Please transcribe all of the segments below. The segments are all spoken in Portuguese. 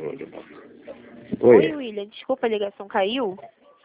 Oi, William, desculpa, a ligação caiu?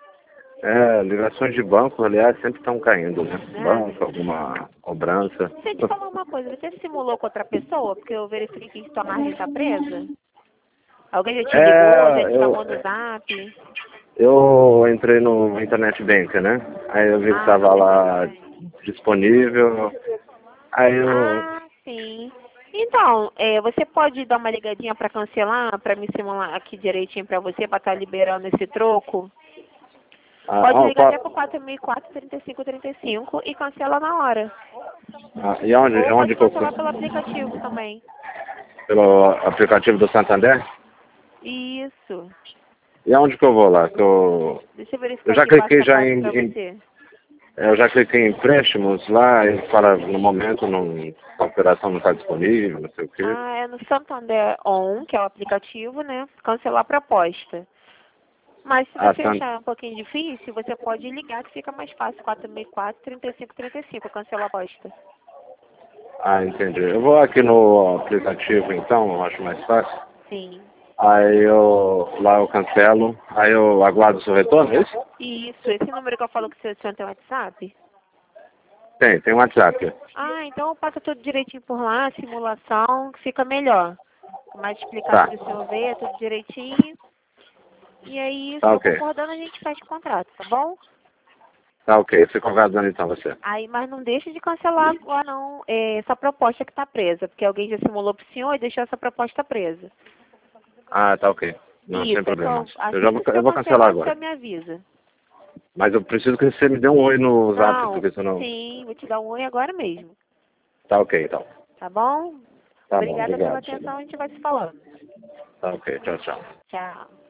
ligações de banco, aliás, sempre estão caindo, né? Ah. Banco, alguma cobrança. Deixa eu te falar uma coisa, você simulou com outra pessoa? Porque eu verifiquei que sua margem está presa. Alguém já te ligou, já te chamou no zap? Eu entrei no Internet Bank, né? Aí eu vi que estava lá disponível. Aí eu... Ah, sim. Então, você pode dar uma ligadinha para cancelar, para me simular aqui direitinho para você, para estar liberando esse troco? Pode ligar até pro 4004-3535 e cancela na hora. e onde, Ou onde pode que eu... cancelar pelo aplicativo também. Pelo aplicativo do Santander? Isso. E aonde que eu vou lá? Deixa eu verificar Eu já aqui passo cliquei a já passo em, para você. eu já cliquei em empréstimos lá e fala no momento a operação não está disponível, não sei o quê. Ah, é no Santander On, que é o aplicativo, né? Cancelar a proposta. Mas se você achar um pouquinho difícil, você pode ligar que fica mais fácil. 464-3535, cancelar a proposta. Entendi. Eu vou aqui no aplicativo então, eu acho mais fácil. Sim. Aí lá eu cancelo, aí eu aguardo o seu retorno, é isso? Isso. Esse número que eu falo que você tem WhatsApp? Tem WhatsApp. Ah, então passa tudo direitinho por lá, simulação, que fica melhor. Mais explicado Tá. para o senhor ver, tudo direitinho. E aí, Tá só ok. concordando, a gente faz o contrato, tá bom? Tá ok, fico aguardando então você. Aí, mas não deixe de cancelar agora não, essa proposta que está presa, porque alguém já simulou para o senhor e deixou essa proposta presa. Tá ok. Não, sem Isso, problema. assim Eu que o eu senhor vou cancelar cancelar, o agora. senhor me avisa. Mas eu preciso que você me dê um oi no zap, Não, porque senão... sim, vou te dar um oi agora mesmo, Tá ok então. tá bom? Tá bom, Obrigada pela obrigado. atenção, a gente vai se falando. Tá ok, tchau, tchau. Tchau.